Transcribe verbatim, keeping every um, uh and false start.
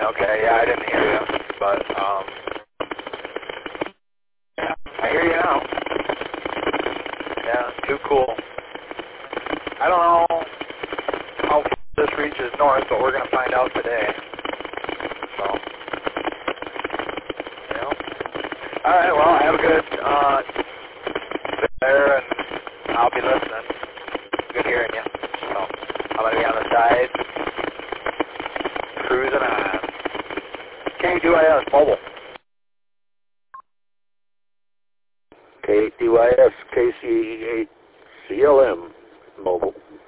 Okay, yeah, I didn't hear you, but, um, yeah, I hear you now. Yeah, too cool. I don't know how this reaches north, but we're going to find out today. So, you know. All right, well, have a good, uh, sit there, and I'll be listening. Good hearing you. So, I'm going to be on the side, cruising on. K D Y S Mobile. K D Y S K C eight C L M Mobile.